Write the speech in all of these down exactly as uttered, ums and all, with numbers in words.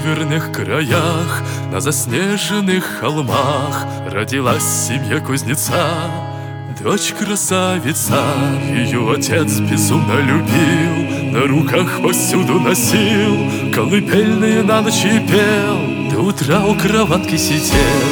северных краях, на заснеженных холмах родилась семья кузнеца. Дочь красавица, ее отец безумно любил, на руках повсюду носил, колыбельные на ночь и пел, до утра у кроватки сидел.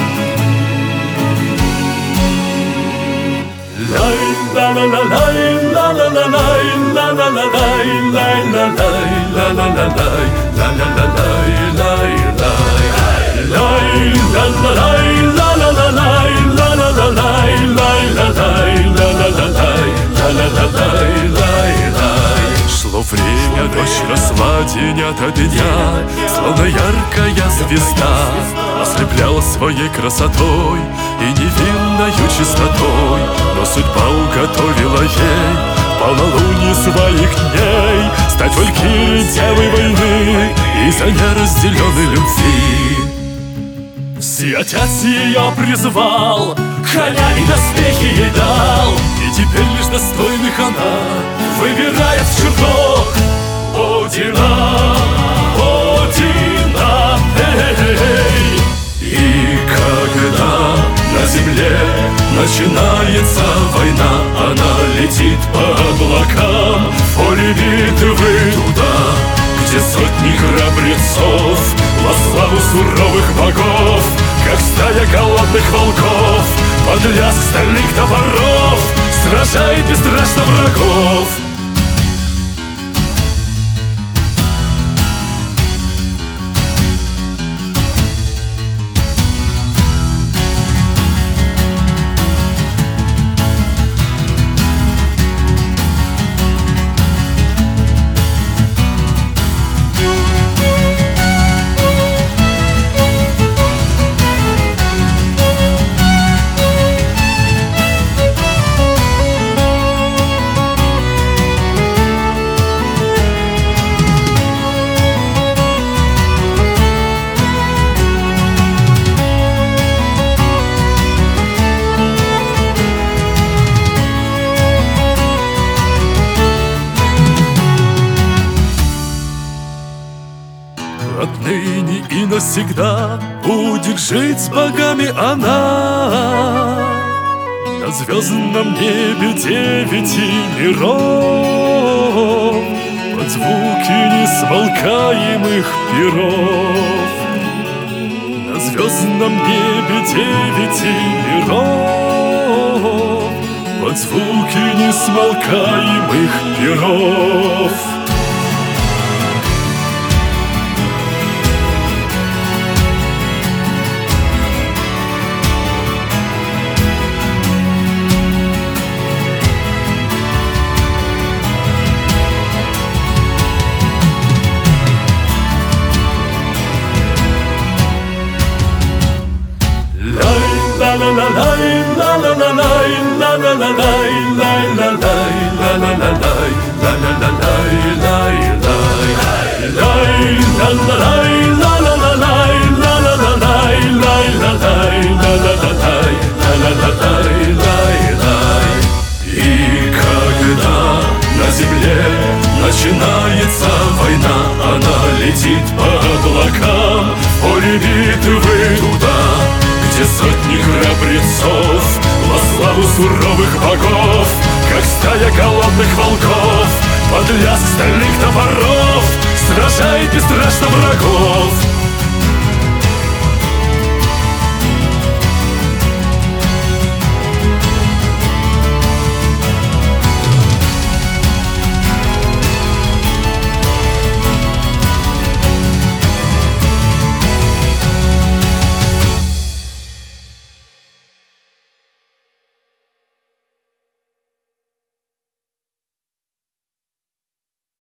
Лай ла ла ла лай ла ла ла лай ла ла ла лай лай ла лай ла ла ла лай ла ла ла лай лай лай лай ла ла лай ла ла ла лай ла ла ла лай лай ла лай ла ла ла лай ла ла ла лай лай лай. Шло время, дождь росла день ото дня, словно яркая звезда, ослепляла своей красотой и невинною чистотой. Но судьба уготовила ей полнолуние своих дней стать валькирией девой войны из-за неразделенной любви. И отец ее призвал, коня и доспехи ей дал, и теперь лишь достойных она выбирает в чертог Одина, Одина, эй. И когда на земле начинается война, она летит по облакам в поле битвы туда, где сотни храбрецов во славу суровых богов, как стая голодных волков, под лязг стальных топоров сражает бесстрашно врагов. Отныне и навсегда будет жить с богами она на звездном небе девяти миров, под звуки несмолкаемых перов. На звездном небе девяти миров, под звуки несмолкаемых перов. La la la la la la la la la la la la la la la la la И когда на земле начинается война, она летит по облакам в поле битвы туда, где сотни храбрецов во славу суровых богов, как стая голодных волков, под лязг стальных топоров сражает бесстрашно врагов.